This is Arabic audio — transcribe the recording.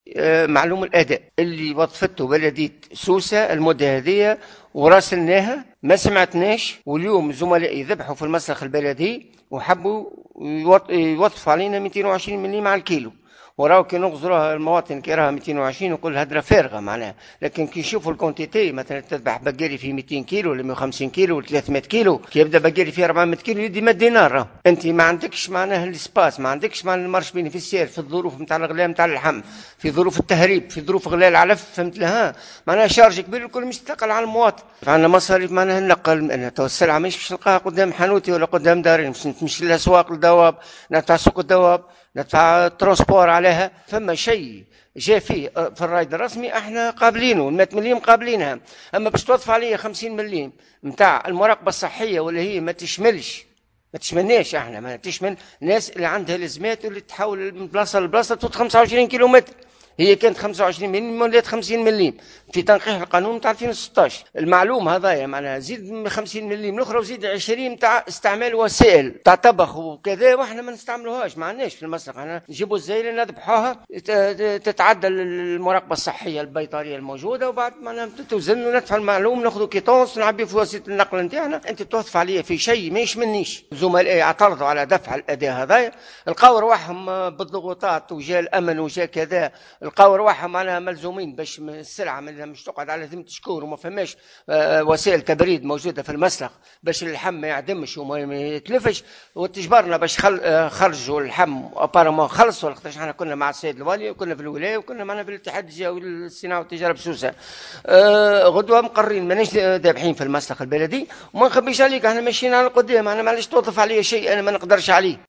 معلوم الأداء اللي وظفته بلدية سوسة المدة هذه وراسلناها ما سمعتناش، واليوم زملائي ذبحوا في المسرح البلدي وحبوا يوظفوا علينا 220 مليم على الكيلو. وراو كي نغزروها المواطن كي راها 220 يقول هدرة فارغة معناها، لكن كي يشوفوا الكونتيتي مثلا تذبح بقري في 200 كيلو ولا 150 كيلو ولا 300 كيلو، كي يبدا بقري في 400 كيلو يدي ما دينار. انت ما عندكش معناها الاسباس، ما عندكش معناها المارش بينيفيسيير في الظروف نتاع الغلاء نتاع اللحم، في ظروف التهريب، في ظروف غلاء العلف، فهمت لها معناها شارج كبير الكل مش تثقل على المواطن. عندنا مصاريف معناها نقل انا تو السلعه مش باش نلقاها قدام حانوتي ولا قدام داري، مش نمشي للاسواق الدواب، ندفع سوق الدواب، ندفع ترونسبور عليها. فما شيء جاء فيه في الرايد الرسمي احنا قابلينه، 100 مليم قابلينها. اما باش توظف عليا 50 مليم نتاع المراقبه الصحيه واللي هي ما تشملناش احنا، ما تشمل الناس اللي عندها لازمات واللي تحول من بلاصه لبلاصه 25 كيلومتر. هي كانت 25 مليم ولات 50 مليم في تنقيح القانون نتاع 2016. المعلوم هذايا معناها زيد من 50 مليم الاخرى وزيد 20 نتاع استعمال وسائل تاع طبخ وكذا، واحنا ما نستعملوهاش، ما عندناش في المسرح. احنا نجيبوا الزايله نذبحوها تتعدل المراقبه الصحيه البيطريه الموجوده، وبعد ما توزن وندفع المعلوم ناخذ كيتونس نعبي في وسيله النقل نتاعنا. انت توظف عليا في شيء ما يشملنيش. زملائي اعترضوا على دفع الاداء هذايا، لقاو رواحهم بالضغوطات وجاء الامن وجاء كذا، لقاو رواحهم معناها ملزومين باش السلعه مش تقعد على ذمه شكور وما فماش وسائل تبريد موجوده في المسرح باش اللحم ما يعدمش وما يتلفش، وتجبرنا باش خرجوا اللحم ابارمون خلصوا. وقتاش احنا كنا مع السيد الوالي وكنا في الولايه وكنا معنا في الاتحاد الجهوي للصناعه والتجاره بسوسه. غدوه مقررين مانيش ذابحين في المسرح البلدي، وما نخبيش عليك احنا ماشيين على القدام. انا معليش توظف عليا شيء انا ما نقدرش عليه.